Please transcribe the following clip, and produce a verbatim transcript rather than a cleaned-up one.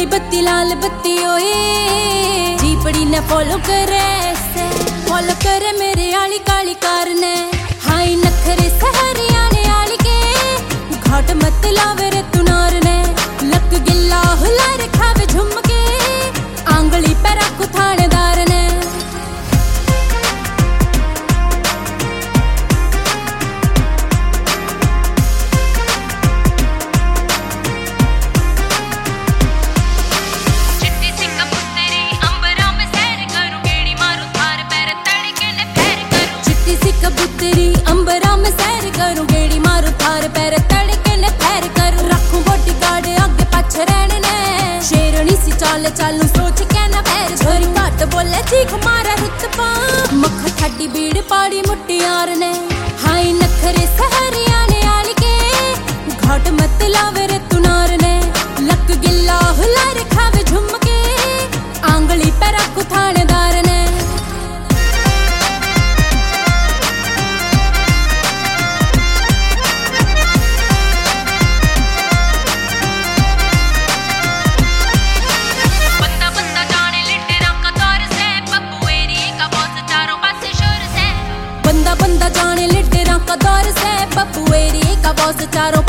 पीली बत्ती लाल बत्ती ओए जीपड़ी ने फॉलो करे से फॉलो करे मेरे आली काली कार ने हाई नखरे सहरिया ने आली के घाट मत लावे रे तुनार ने लक गिल्ला हुला रे खावे झुमके आंगली पे रखू थानेदार ने कबूतरी अंबरा में सैर करूं गेड़ी मारू थार पैर तड़के ने पैर करूं रखूं बॉडी गार्ड आगे पाछे रहने ने शेरनी सी चाल चालू सोच के ना पैर छोरी घट बोले चीख मारा रुतपा मख ठाडी बीड़ पाड़ी मुटियार ने हाई नखरे सहरिया ने आली के घाट मत लावे रे तुनार ने लक गिल्ला हुला रे खावे झुमके आंगली पे रखूं थानेदार ने बंदा बंदा जाने लिटरा का दौर से पप्पू एरिया का बॉस चारों